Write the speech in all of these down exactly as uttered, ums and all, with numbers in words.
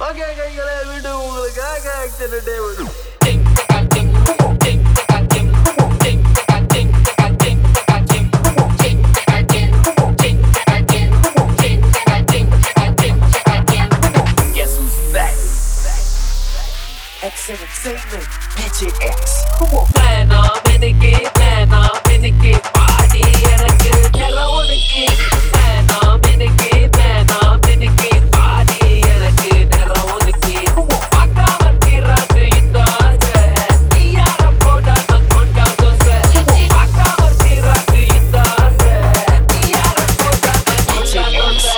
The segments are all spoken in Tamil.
ஓகே கைகளே, வீடு உங்களுக்காக ஆக்சன் டே வரும். Entertainment, D J X. Come on. Plan on, minike, plan on, minike, party எனக்கு நேர ஒதுக்கி. Plan on, minike, plan on, minike, party எனக்கு நேர ஒதுக்கி. பார்க்காம தீராது இந்த ஆசை, நீ யார போடாம கொண்டா தோசை. பார்க்காம தீராது இந்த ஆசை, நீ யார போடாம கொண்டா தோசை.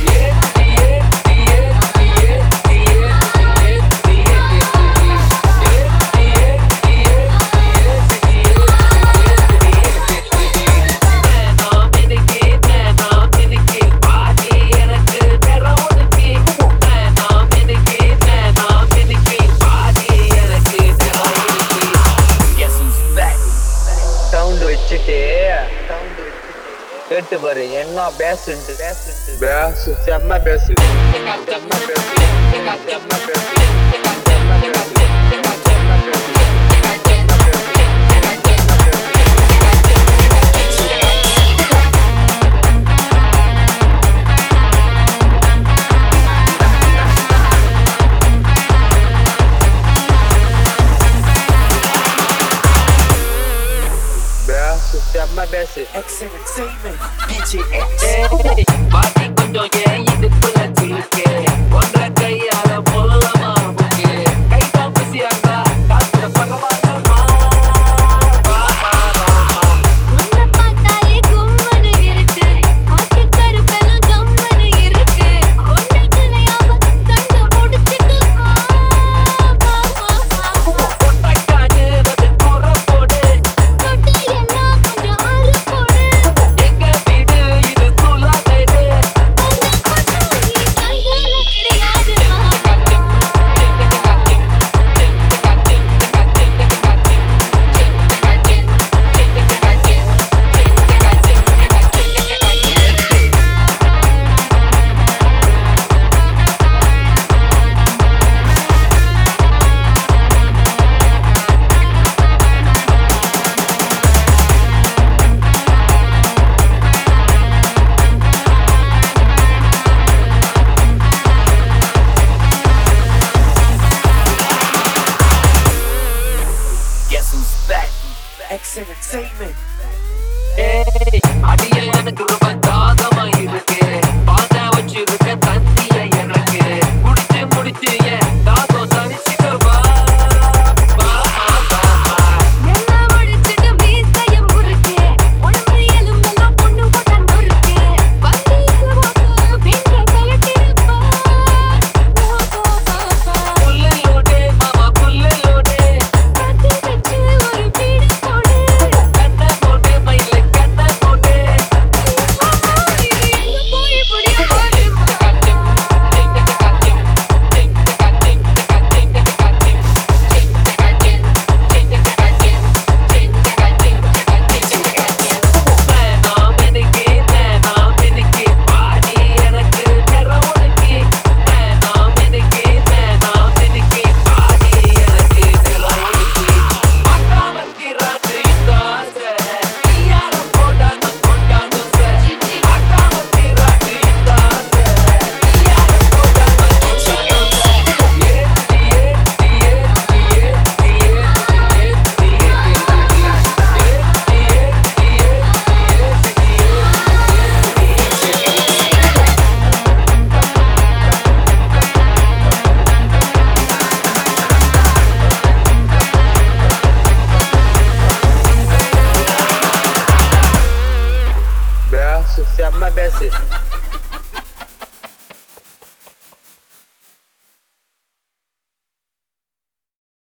கேட்டு பாரு என்ன பேசுண்டு பேசுண்டு பேசு செம்ம பேசு செம்ம பேசு செம்ம பேசு செம்ம பேசு. Entertainment, D J X. பாட்டி கொஞ்சம் ஏன் இதுக்குள்ள சிலுக்கு, ஒன்றை கையால போலமா முக்கு, கை தான் புசியாண்டா காத்துல பகவான். Entertainment. Hey, அடியே எனக்கு ரொம்ப தாகமா இருக்கு, பாத வச்சிருக்க தந்திய எனக்கு குடிச்சு முடிச்சு என் தாகம் தனிச்சுக்கவா. செம்ம பேசு.